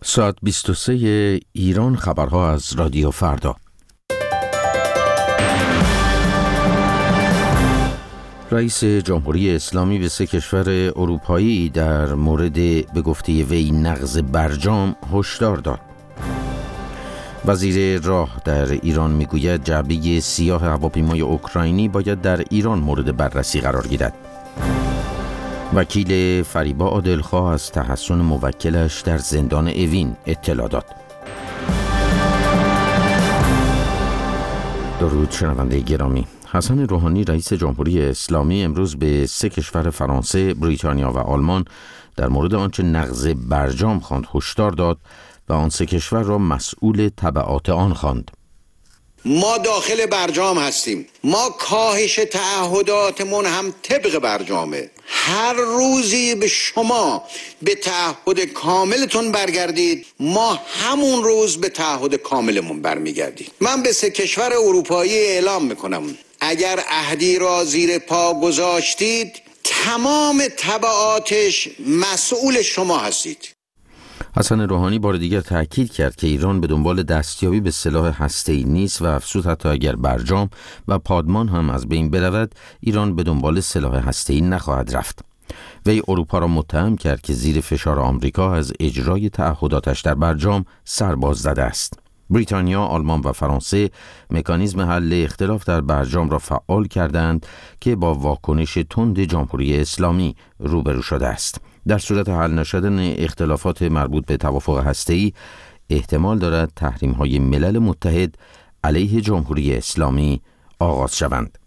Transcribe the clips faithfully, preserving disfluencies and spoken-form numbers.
ساعت بیست و سه ایران، خبرها از رادیو فردا. رئیس جمهوری اسلامی به سه کشور اروپایی در مورد به گفته وی نقض برجام هشدار داد. وزیر راه در ایران میگوید جعبه سیاه هواپیمای اوکراینی باید در ایران مورد بررسی قرار گیرد. وکیل فریبا عادلخواه از تحسن موکلش در زندان اوین اطلاع داد. درود شنونده گرامی. حسن روحانی رئیس جمهوری اسلامی امروز به سه کشور فرانسه، بریتانیا و آلمان در مورد آنچه نقض برجام خواند هشدار داد و آن سه کشور را مسئول تبعات آن خواند. ما داخل برجام هستیم. ما کاهش تعهداتمون هم طبق برجامه. هر روزی به شما به تعهد کاملتون برگردید، ما همون روز به تعهد کاملمون برمیگردید. من به سه کشور اروپایی اعلام میکنم اگر عهدی را زیر پا گذاشتید تمام تبعاتش مسئول شما هستید. حسن روحانی بار دیگر تأکید کرد که ایران به دنبال دستیابی به سلاح هسته‌ای نیست و افزود حتی اگر برجام و پادمان هم از بین برود، ایران به دنبال سلاح هسته‌ای نخواهد رفت. وی اروپا را متهم کرد که زیر فشار آمریکا از اجرای تعهداتش در برجام سرباز زده است. بریتانیا، آلمان و فرانسه مکانیزم حل اختلاف در برجام را فعال کردند که با واکنش تند جمهوری اسلامی روبرو شده است. در صورت حل نشدن اختلافات مربوط به توافق هسته‌ای احتمال دارد تحریم‌های ملل متحد علیه جمهوری اسلامی آغاز شوند.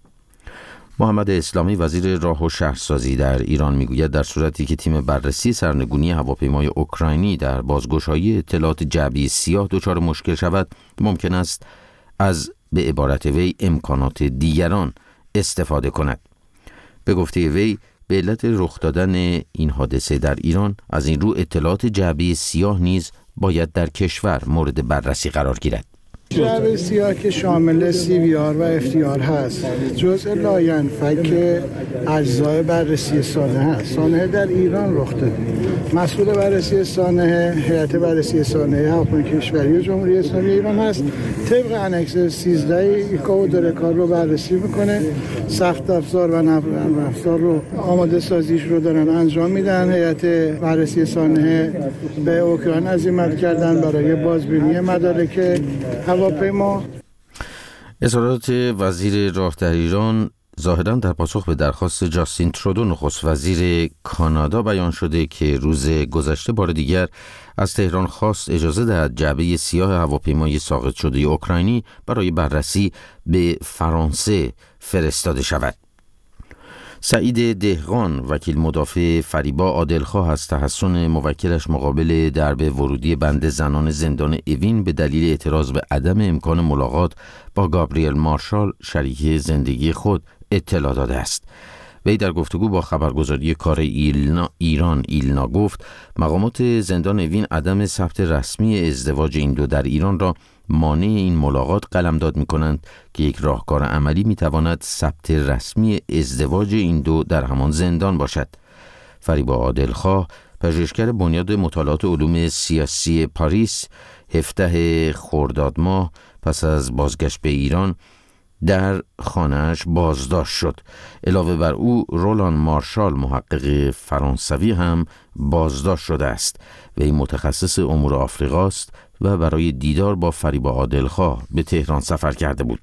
محمد اسلامی وزیر راه و شهرسازی در ایران میگوید در صورتی که تیم بررسی سرنگونی هواپیمای اوکراینی در بازگشایی اطلاعات جعبه سیاه دچار مشکل شود، ممکن است از به عبارت وی امکانات دیگران استفاده کند. به گفته وی به علت رخ دادن این حادثه در ایران از این رو اطلاعات جعبه سیاه نیز باید در کشور مورد بررسی قرار گیرد. جعبه سیاه که شامل سی وی آر و اف دی آر هست جزء لاینفک اجزای بررسی سانحه هست. سانحه در ایران رخ داده. مسئول بررسی سانحه هیئت بررسی سانحه هواپیمای کشوری جمهوری اسلامی ایران هست. طبق انکس سیزده کد کار رو بررسی میکنه. سخت افزار و نرم افزار رو آماده سازیش رو دارن انجام میدن. هیئت بررسی سانحه به اوکراین عزیمت کردن برای بازبینی مدارک هواپیما. اظهارات وزیر راه در ایران ظاهراً در پاسخ به درخواست جاستین ترودو نخست وزیر کانادا بیان شده که روز گذشته بار دیگر از تهران خواست اجازه دهد جعبه سیاه هواپیمای ساقط شده اوکراینی برای بررسی به فرانسه فرستاده شود. سعید دهقان وکیل مدافع فریبا عادلخواه از تحسن موکلش مقابل درب ورودی بند زنان زندان اوین به دلیل اعتراض به عدم امکان ملاقات با گابریل مارشال شریک زندگی خود اطلاع داده است. وی در گفتگو با خبرگزاری کار ایلنا ایران ایلنا گفت مقامات زندان اوین عدم ثبت رسمی ازدواج این دو در ایران را مانع این ملاقات قلمداد می کنند که یک راهکار عملی می تواند ثبت رسمی ازدواج این دو در همان زندان باشد. فریبا عادلخواه پژوهشگر بنیاد مطالعات علوم سیاسی پاریس هفده خرداد ماه پس از بازگشت به ایران در خانه‌اش بازداشت شد. علاوه بر او رولان مارشال محقق فرانسوی هم بازداشت شده است. وی متخصص امور آفریقاست و برای دیدار با فریبا عادلخواه به تهران سفر کرده بود.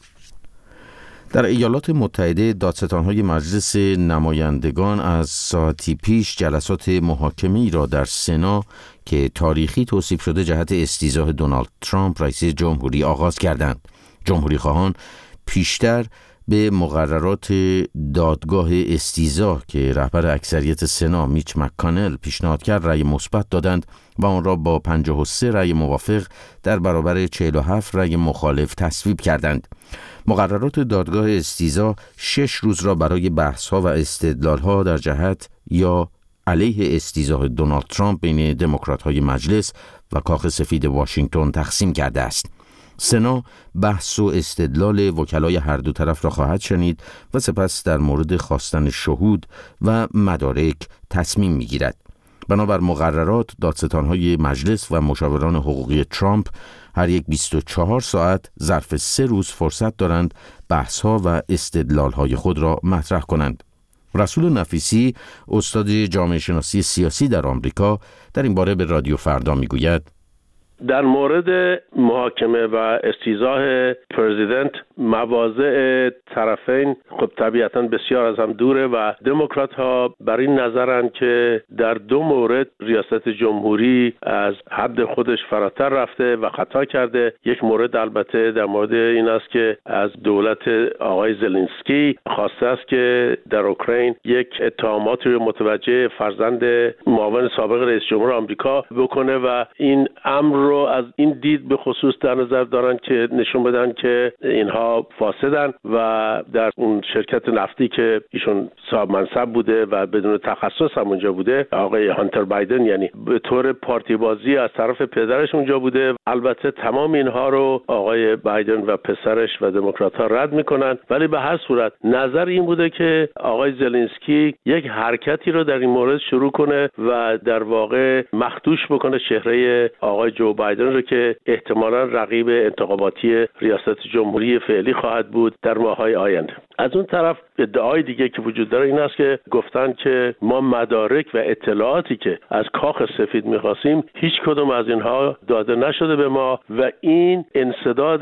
در ایالات متحده دادستان‌های مجلس نمایندگان از ساعتی پیش جلسات محاکمه‌ای را در سنا که تاریخی توصیف شده جهت استیضاح دونالد ترامپ رئیس جمهوری آغاز کردند. جمهوری خواهان پیشتر به مقررات دادگاه استیضاح که رهبر اکثریت سنا میچ مک‌کانل پیشنهاد کرد رأی مثبت دادند و آن را با پنجاه و سه رأی موافق در برابر چهل و هفت رأی مخالف تصویب کردند. مقررات دادگاه استیضاح شش روز را برای بحث‌ها و استدلال‌ها در جهت یا علیه استیضاح دونالد ترامپ بین دموکرات‌های مجلس و کاخ سفید واشنگتن تقسیم کرده است. سنا بحث و استدلال وکلای هر دو طرف را خواهد شنید و سپس در مورد خواستن شهود و مدارک تصمیم می‌گیرد. بنابر مقررات دادستان‌های مجلس و مشاوران حقوقی ترامپ هر یک بیست و چهار ساعت ظرف سه روز فرصت دارند بحث‌ها و استدلال‌های خود را مطرح کنند. رسول نفیسی، استاد جامعه شناسی سیاسی در آمریکا، در این باره به رادیو فردا میگوید: در مورد محاکمه و استیضاح پرزیدنت مواضع طرفین خب طبیعتاً بسیار از هم دوره و دموکرات ها بر این نظرن که در دو مورد ریاست جمهوری از حد خودش فراتر رفته و خطا کرده. یک مورد البته در مورد این است که از دولت آقای زلنسکی خواسته است که در اوکراین یک اتهامات رو متوجه فرزند معاون سابق رئیس جمهور آمریکا بکنه و این امر رو از این دید به خصوص در نظر دارن که نشون بدن که اینها فاسدن و در اون شرکت نفتی که ایشون صاحب منصب بوده و بدون تخصص هم اونجا بوده، آقای هانتر بایدن، یعنی به طور پارتی بازی از طرف پدرش اونجا بوده. البته تمام اینها رو آقای بایدن و پسرش و دموکرات ها رد میکنن، ولی به هر صورت نظر این بوده که آقای زلنسکی یک حرکتی رو در این مورد شروع کنه و در واقع مخدوش بکنه چهره آقای جو بایدن رو که احتمالاً رقیب انتخاباتی ریاست جمهوری فعلی خواهد بود در ماه‌های آینده. از اون طرف ادعای دیگه که وجود داره این است که گفتن که ما مدارک و اطلاعاتی که از کاخ سفید می‌خواستیم هیچ کدوم از اینها داده نشده به ما و این انسداد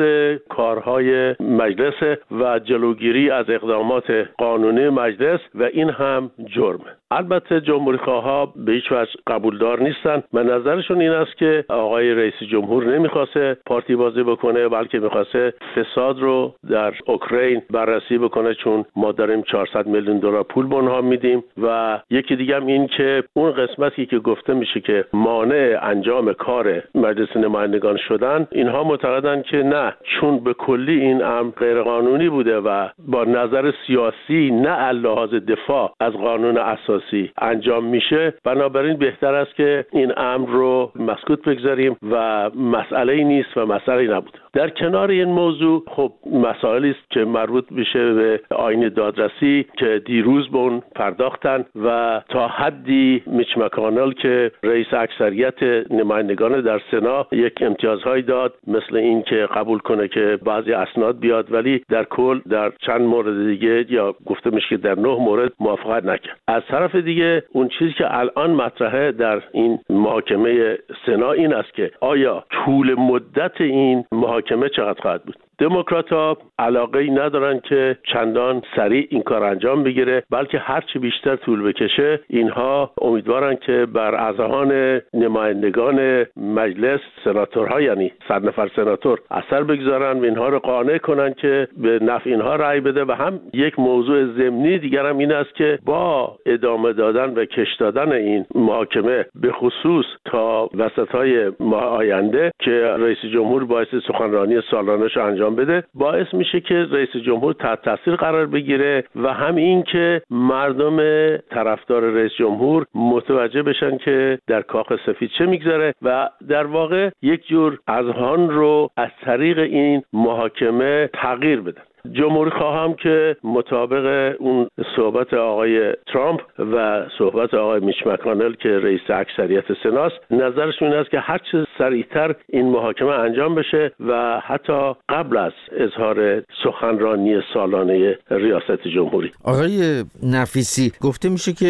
کارهای مجلس و جلوگیری از اقدامات قانونی مجلس و این هم جرمه. البته جمهوری خواها به هیچ وجه قبولدار نیستن و نظرشون این است که آقای رئیس جمهور نمیخواسته پارتی بازی بکنه، بلکه میخواسته فساد رو در اوکراین بررسی بکنه، چون ما داریم چهارصد میلیون دلار پول به اونها میدیم. و یکی دیگه هم این که اون قسمتی که گفته میشه که مانع انجام کار مجلس نمایندگان شدن، اینها معتقدن که نه، چون به کلی این امر غیر قانونی بوده و با نظر سیاسی نه لحاظ دفاع از قانون اساسی انجام میشه، بنابراین بهتر است که این امر رو مسکوت بگذاریم و مسئله نیست و مسئله نبوده. در کنار این موضوع خب مسائلی است که مربوط میشه به آیین دادرسی که دیروز به اون پرداختن و تا حدی میچ مکانل که رئیس اکثریت نمایندگان در سنا یک امتیازهایی داد، مثل این که قبول کنه که بعضی اسناد بیاد، ولی در کل در چند مورد دیگه یا گفته میشه که در نه مورد موافقت نکرد. از طرف دیگه اون چیزی که الان مطرحه در این محاکمه سنا این است که آیا طول مدت این محاکمه چقدر خواهد بود. دموکرات‌ها علاقه‌ای ندارن که چندان سریع این کار انجام بگیره، بلکه هر چی بیشتر طول بکشه اینها امیدوارن که بر اذهان نمایندگان مجلس، سناتورها یعنی صد نفر سناتور اثر بگذارن و اینها رو قانع کنن که به نفع اینها رأی بده. و هم یک موضوع ضمنی دیگر هم این است که با ادامه دادن و کش دادن این محاکمه به خصوص تا وسط‌های ماه آینده که رئیس جمهور باعث سخنرانی سالانه‌اش انجام بده، باعث میشه که رئیس جمهور تحت تاثیر قرار بگیره و هم این که مردم طرفدار رئیس جمهور متوجه بشن که در کاخ سفید چه میگذره و در واقع یک جور اذهان رو از طریق این محاکمه تغییر بدن. جمهوری خواهم که مطابق اون صحبت آقای ترامپ و صحبت آقای میچ مکانل که رئیس اکثریت سناست، نظرشون این است که هر چه سریعتر این محاکمه انجام بشه و حتی قبل از اظهار سخنرانی سالانه ریاست جمهوری. آقای نفیسی، گفته میشه که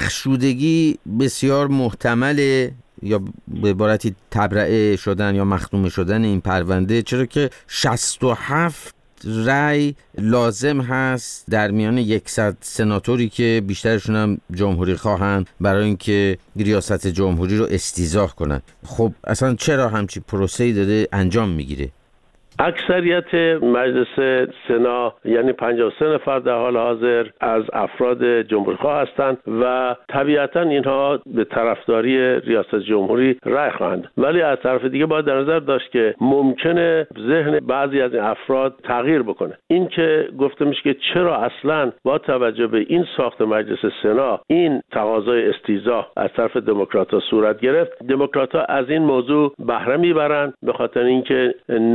بخشودگی بسیار محتمله یا به عبارتی تبرئه شدن یا مختوم شدن این پرونده، چرا که شصت و هفت رأی لازم هست در میان صد سناتوری که بیشترشون هم جمهوری خواهن برای اینکه ریاست جمهوری رو استیضاح کنن. خب اصلا چرا همچی پروسه‌ای داره انجام میگیره؟ اکثریت مجلس سنا یعنی پنجاه و سه نفر در حال حاضر از افراد جمهوری خواه هستند و طبیعتا اینها به طرفداری ریاست جمهوری رأی خواهند، ولی از طرف دیگه باید در نظر داشت که ممکنه ذهن بعضی از این افراد تغییر بکنه. این که گفته میشه که چرا اصلا با توجه به این ساخت مجلس سنا این تقاضای استیضاح از طرف دموکرات‌ها صورت گرفت، دموکرات‌ها از این موضوع بهره میبرند به خاطر اینکه نام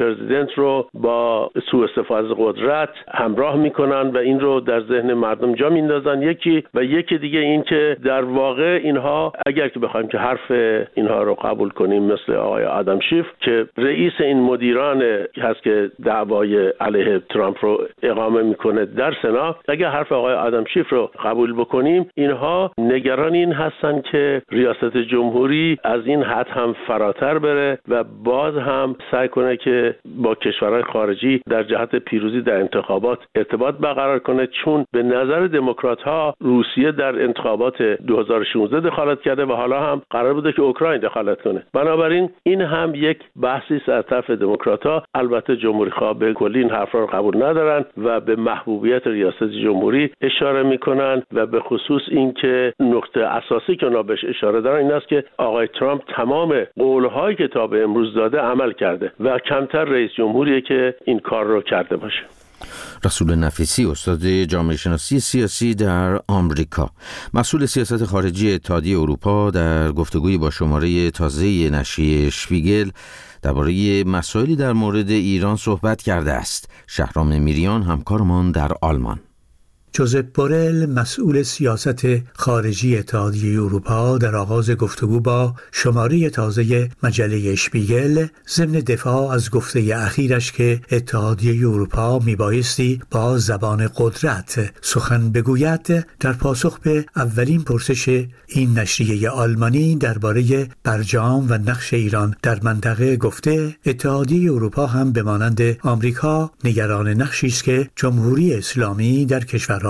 پرزیدنت رو با سوء استفاده از قدرت همراه میکنن و این رو در ذهن مردم جا میندازن. یکی و یکی دیگه این که در واقع اینها اگر که بخوایم که حرف اینها رو قبول کنیم مثل آقای آدم شیف که رئیس این مدیران هست که دعوای علیه ترامپ رو اقامه میکنه در سنا، اگر حرف آقای آدم شیف رو قبول بکنیم اینها نگران این هستن که ریاست جمهوری از این حد هم فراتر بره و باز هم سعی کنه که با کشورهای خارجی در جهت پیروزی در انتخابات ارتباط برقرار کنه، چون به نظر دموکرات ها روسیه در انتخابات دو هزار و شانزده دخالت کرده و حالا هم قرار بوده که اوکراین دخالت کنه. بنابراین این هم یک بحثی است از طرف دموکرات ها. البته جمهوری خواه به کلی این حرف رو قبول ندارن و به محبوبیت ریاست جمهوری اشاره میکنن و به خصوص این که نقطه اساسی که اونا بهش اشاره دارن این است که آقای ترامپ تمام قول‌هایی که تا به امروز داده عمل کرده و کمتر رئیس جمهوریه که این کار رو کرده باشه. رسول نفیسی، استاد جامعه شناسی سیاسی در آمریکا، مسئول سیاست خارجی اتحادیه اروپا، در گفتگوی با شماره تازه نشریه شپیگل درباره مسائلی در مورد ایران صحبت کرده است. شهرام میریان، همکارمان در آلمان. جوزپ بورل، مسئول سیاست خارجی اتحادیه اروپا، در آغاز گفتگو با شماره تازه مجله شپیگل ضمن دفاع از گفته اخیرش که اتحادیه اروپا میبایستی با زبان قدرت سخن بگوید، در پاسخ به اولین پرسش این نشریه آلمانی درباره برجام و نقش ایران در منطقه گفته اتحادیه اروپا هم به مانند آمریکا نگران نقشی است که جمهوری اسلامی در کشورهای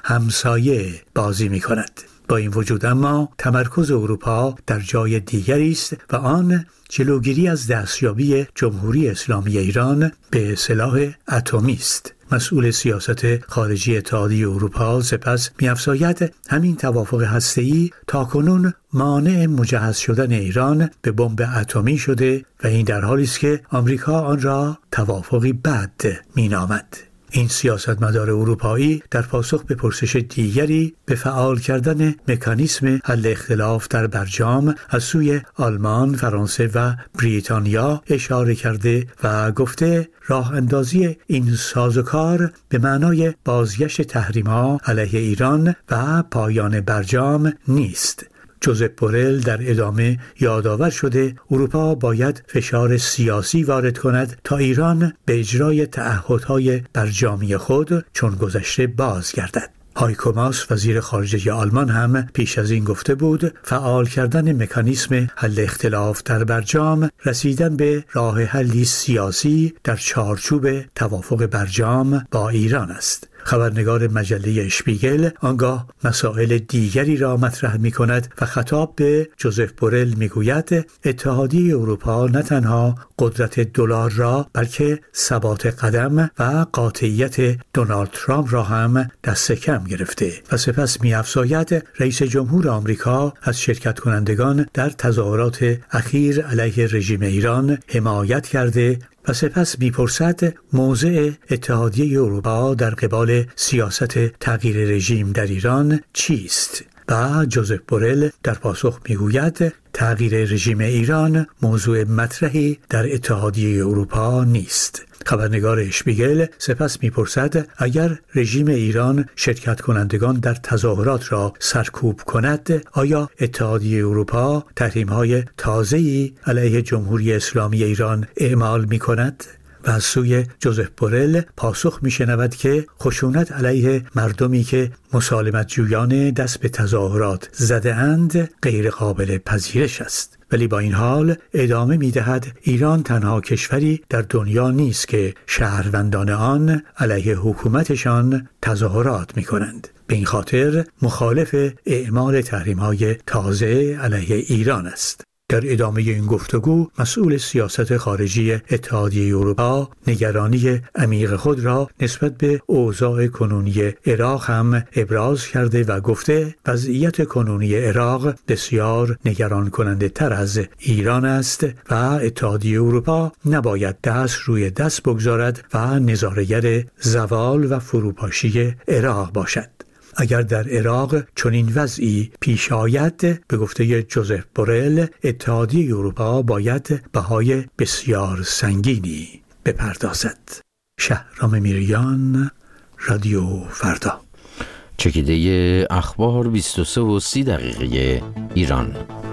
همسایه بازی می کند. با این وجود اما تمرکز اروپا در جای دیگری است و آن جلوگیری از دستیابی جمهوری اسلامی ایران به سلاح اتمی است. مسئول سیاست خارجی اتحادیه اروپا سپس می‌افزاید همین توافق هسته‌ای تاکنون مانع مجهز شدن ایران به بمب اتمی شده و این در حالی است که آمریکا آن را توافقی بد می‌نامد. این سیاستمدار اروپایی در پاسخ به پرسش دیگری به فعال کردن مکانیسم حل اختلاف در برجام از سوی آلمان، فرانسه و بریتانیا اشاره کرده و گفته راه اندازی این سازوکار به معنای بازگشت تحریم‌ها علیه ایران و پایان برجام نیست. جوزپ بورل در ادامه یادآور شده اروپا باید فشار سیاسی وارد کند تا ایران به اجرای تعهدهای برجامی خود چون گذشته بازگردد. هایکو ماس، وزیر خارجه آلمان، هم پیش از این گفته بود فعال کردن مکانیسم حل اختلاف در برجام رسیدن به راه حلی سیاسی در چارچوب توافق برجام با ایران است. خبرنگار مجله شپیگل آنگاه مسائل دیگری را مطرح می کند و خطاب به جوزپ بورل می گوید اتحادیه اروپا نه تنها قدرت دلار را بلکه ثبات قدم و قاطعیت دونالد ترامپ را هم دست کم گرفته و سپس می افزاید رئیس جمهور آمریکا از شرکت کنندگان در تظاهرات اخیر علیه رژیم ایران حمایت کرده و سپس می‌پرسد موضع اتحادیه اروپا در قبال سیاست تغییر رژیم در ایران چیست؟ و جوزپ بورل در پاسخ میگوید تغییر رژیم ایران موضوع مطرحی در اتحادیه اروپا نیست. خبرنگار اشپیگل سپس میپرسد اگر رژیم ایران شرکت کنندگان در تظاهرات را سرکوب کند آیا اتحادیه اروپا تحریم‌های تازه‌ای علیه جمهوری اسلامی ایران اعمال می‌کند؟ و از سوی جوزپ بورل پاسخ میشنود که خشونت علیه مردمی که مسالمت جویان دست به تظاهرات زده اند غیر قابل پذیرش است. ولی با این حال ادامه می‌دهد ایران تنها کشوری در دنیا نیست که شهروندان آن علیه حکومتشان تظاهرات می‌کنند. به این خاطر مخالف اعمال تحریم‌های تازه علیه ایران است. در ادامه این گفتگو مسئول سیاست خارجی اتحادیه اروپا نگرانی عمیق خود را نسبت به اوضاع کنونی عراق هم ابراز کرده و گفته وضعیت کنونی عراق بسیار نگران کننده تر از ایران است و اتحادیه اروپا نباید دست روی دست بگذارد و نظاره‌گر زوال و فروپاشی عراق باشد. اگر در عراق چنین وضعی پیش آید به گفته جوزپ بورل اتحادیه اروپا باید بهای بسیار سنگینی بپردازد. شهرام میریان، رادیو فردا. چکیده اخبار بیست و سه و سی دقیقه ایران.